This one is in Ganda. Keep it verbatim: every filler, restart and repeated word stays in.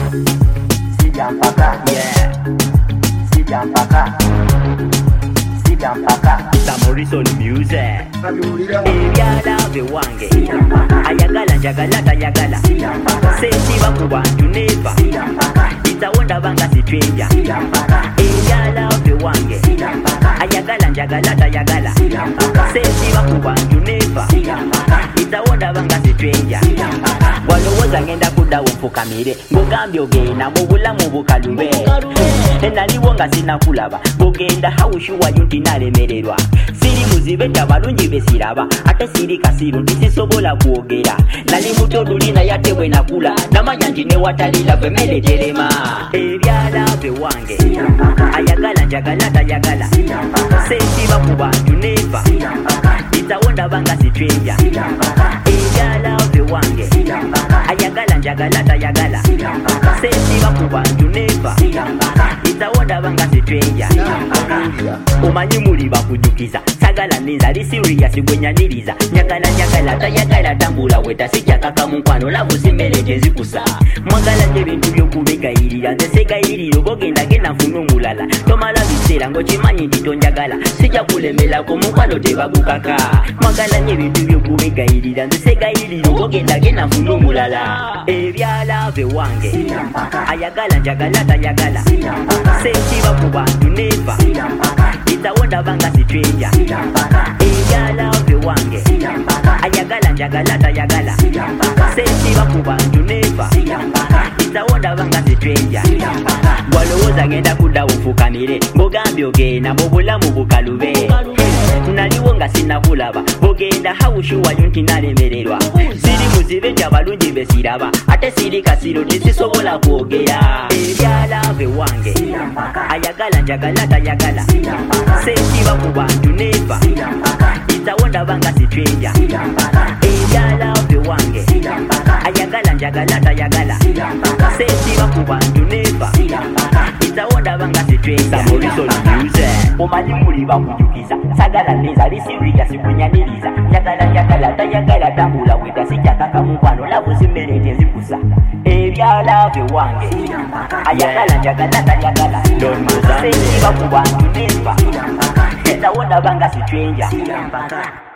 Sija mpaka, yeah. Sija mpaka, Sija mpaka. Morrison music. Ebyala bewange ayagala njagala tayagala sensiba ku bantu neva itawonda banga sitwenja. Ebyala bewange ayagala njagala tayagala sensiba ku bantu neva itawonda banga sitwenja. Walowooza ngenda kuddawo mfukamire ng'ogambye ogenda mu bulamu bukalube enaliwo nga sinakulaba ng'ogenda hawushuwayo nti nalemererwa siri muzibe nti abalungi besiraba ate siri kasiru nti sisobola kwogera nali muto lulina yate bwe nakula namanya nti newatalira bwe mmere terema. Ebyala bewange ayagala njagala tayagala sensiba ku bantu neva itawonda banga sitwenja. Ebyala bewange ayagala njagala tayagala sensiba ku bantu neva itawonda banga sitwenja. Omanyi muli bakujukiza sagala nenzali serious gwenyaniriza nyagala nyagala tayagala tambula weta sijakaka mu nkwano lavu simmere gyezikusa mwagala n'ebintu by'okubegayirira nze segayirira obogenda genda nfuna omulala tomala biseera ng'okimanyi nti tonjagala sijja kulemerako mu nkwano tebagukaka mwagala n'ebintu by'okubegayirira nze segayirira obogenda genda nfuna omulala. Ebyala bewange ayagala njagala tayagala sensiba ku bantu neva itawonda banga sitwenja. Ebyala bewange ayagala njagala tayagala sensiba ku bantu neva itawonda banga sitwenja. Walowooza ngenda kuddawo nfukamire ng'ogambye ogenda mu bulamu bukalube naliwo nga sinakulaba ogenda hawushuwayo nti nalemererwa siri muzibe nti abalungi besiraba ate siri kasiro tisisobola kwogera. Ebyala bewange ayagala njagala tayagala sensiba ku bantu neva itawonda banga sitwenja. Ebyala bewange ayagala njagala tayagala sensiba ku bantu neva itawonda banga sitwenja. Morrison music. Omanyi muli bakujukiza sagala nenzali serious kunyaniriza njagala njagala tayagala tambula weta sijakaka mu nkwano lavu simmere gyezikusa. Ebyala bewange ayagala njagala tayagala sensiba ku bantu neva itawonda banga sitwenja.